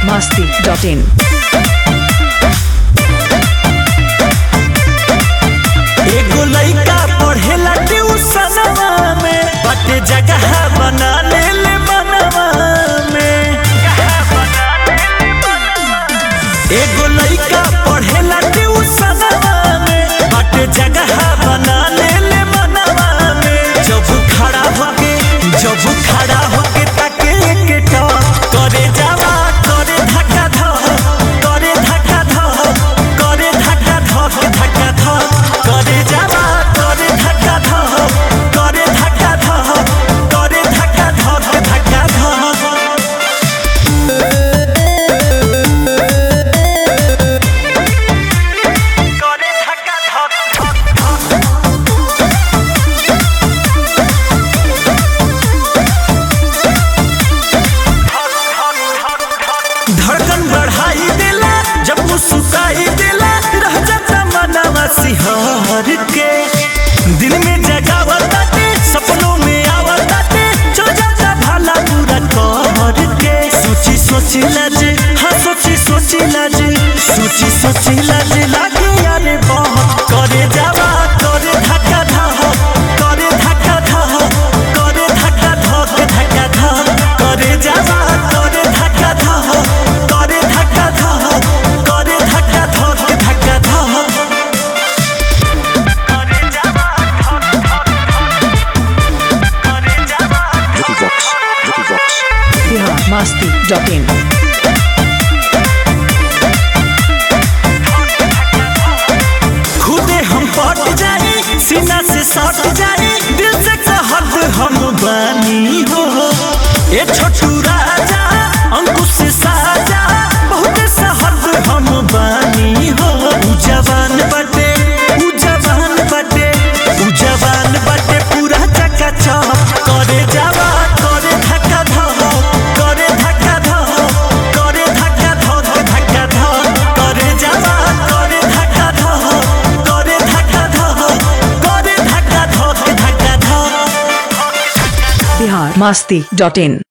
biharmasti.in एगो लइका पढ़ेला ट्यूशनवा में बाटे जगह बना ले मनवा में। एगो लइका पढ़ेला ट्यूशनवा में बाटे जगह बना ले मनवा में। जब खड़ा होके ताके के करे जावा करे धक्का ध करे धक्का ध करे धक्का ध धक्का ध करे जावा करे धक्का ध करे धक्का ध करे धक्का ध धक्का ध। धड़कन बढ़ाई देला जब मुस्कुराई देला रह जाता मनवा सिहर के। दिल में जगावताते सपनों में आवताते जो जाता भला पूरा कर के। सोची सोची लाज हाँ सोची सोची लाज सोची सोची लाज लागे यारे बहुत करे जावा करे धक्का ध करे धक्का ध करे धक्का ध धक्का ध करे जावा करे धक्का ध करे धक्का ध करे धक्का ध धक्का ध। biharmasti.in खुदे हम पट जाए सीना से सट जाए दिल से कहत हम बानी हो। ए छोटू राजा अंकुश साजा बहुत सहद हम बानी हो। उ जवान बटे पूरा चकाचक करे जावा करे धक्का ध करे धक्का ध करे धक्का ध धक्का ध करे जावा करे धक्का ध करे धक्का ध करे धक्का ध धक्का ध। biharmasti.in